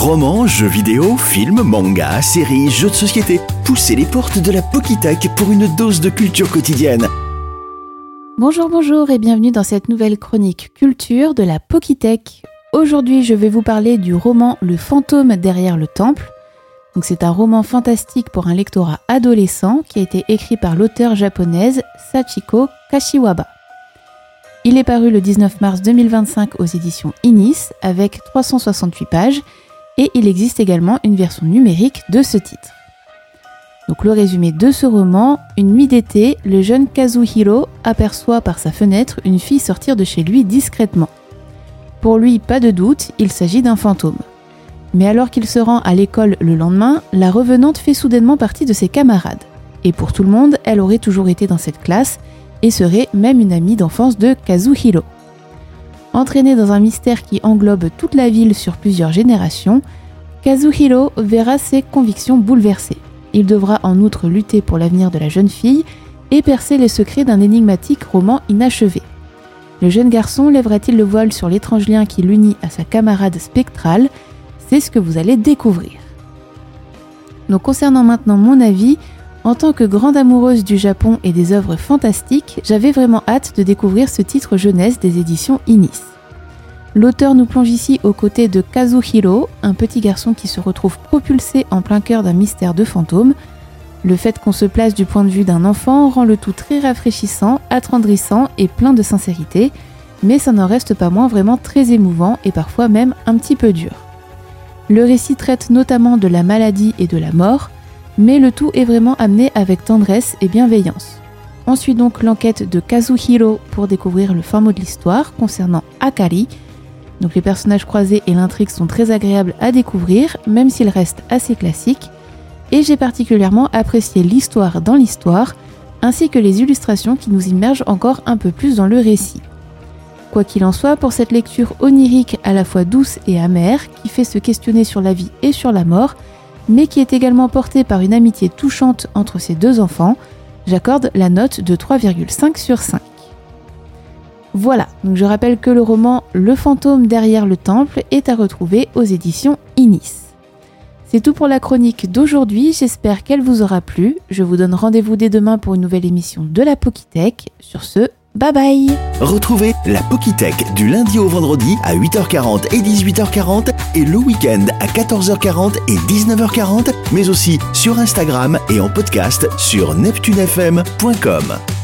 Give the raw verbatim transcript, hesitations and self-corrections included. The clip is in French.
Romans, jeux vidéo, films, mangas, séries, jeux de société. Poussez les portes de la Pokitech pour une dose de culture quotidienne. Bonjour, bonjour et bienvenue dans cette nouvelle chronique culture de la Pokitech. Aujourd'hui, je vais vous parler du roman Le fantôme derrière le temple. Donc, c'est un roman fantastique pour un lectorat adolescent qui a été écrit par l'auteure japonaise Sachiko Kashiwaba. Il est paru le dix-neuf mars deux mille vingt-cinq aux éditions Inis avec trois cent soixante-huit pages et il existe également une version numérique de ce titre. Donc le résumé de ce roman, une nuit d'été, le jeune Kazuhiro aperçoit par sa fenêtre une fille sortir de chez lui discrètement. Pour lui, pas de doute, il s'agit d'un fantôme. Mais alors qu'il se rend à l'école le lendemain, la revenante fait soudainement partie de ses camarades. Et pour tout le monde, elle aurait toujours été dans cette classe et serait même une amie d'enfance de Kazuhiro. Entraîné dans un mystère qui englobe toute la ville sur plusieurs générations, Kazuhiro verra ses convictions bouleversées. Il devra en outre lutter pour l'avenir de la jeune fille et percer les secrets d'un énigmatique roman inachevé. Le jeune garçon lèvera-t-il le voile sur l'étrange lien qui l'unit à sa camarade spectrale ? C'est ce que vous allez découvrir. Donc concernant maintenant mon avis, en tant que grande amoureuse du Japon et des œuvres fantastiques, j'avais vraiment hâte de découvrir ce titre jeunesse des éditions Inis. L'auteur nous plonge ici aux côtés de Kazuhiro, un petit garçon qui se retrouve propulsé en plein cœur d'un mystère de fantôme. Le fait qu'on se place du point de vue d'un enfant rend le tout très rafraîchissant, attendrissant et plein de sincérité, mais ça n'en reste pas moins vraiment très émouvant et parfois même un petit peu dur. Le récit traite notamment de la maladie et de la mort, mais le tout est vraiment amené avec tendresse et bienveillance. On suit donc l'enquête de Kazuhiro pour découvrir le fin mot de l'histoire concernant Akari. Donc les personnages croisés et l'intrigue sont très agréables à découvrir, même s'ils restent assez classiques. Et j'ai particulièrement apprécié l'histoire dans l'histoire, ainsi que les illustrations qui nous immergent encore un peu plus dans le récit. Quoi qu'il en soit, pour cette lecture onirique à la fois douce et amère, qui fait se questionner sur la vie et sur la mort, mais qui est également portée par une amitié touchante entre ces deux enfants, j'accorde la note de trois virgule cinq sur cinq. Voilà, donc je rappelle que le roman Le fantôme derrière le temple est à retrouver aux éditions Inis. C'est tout pour la chronique d'aujourd'hui, j'espère qu'elle vous aura plu. Je vous donne rendez-vous dès demain pour une nouvelle émission de la Pokitech. Sur ce, bye bye. Retrouvez la Pokitech du lundi au vendredi à huit heures quarante et dix-huit heures quarante et le week-end à quatorze heures quarante et dix-neuf heures quarante, mais aussi sur Instagram et en podcast sur neptune f m point com.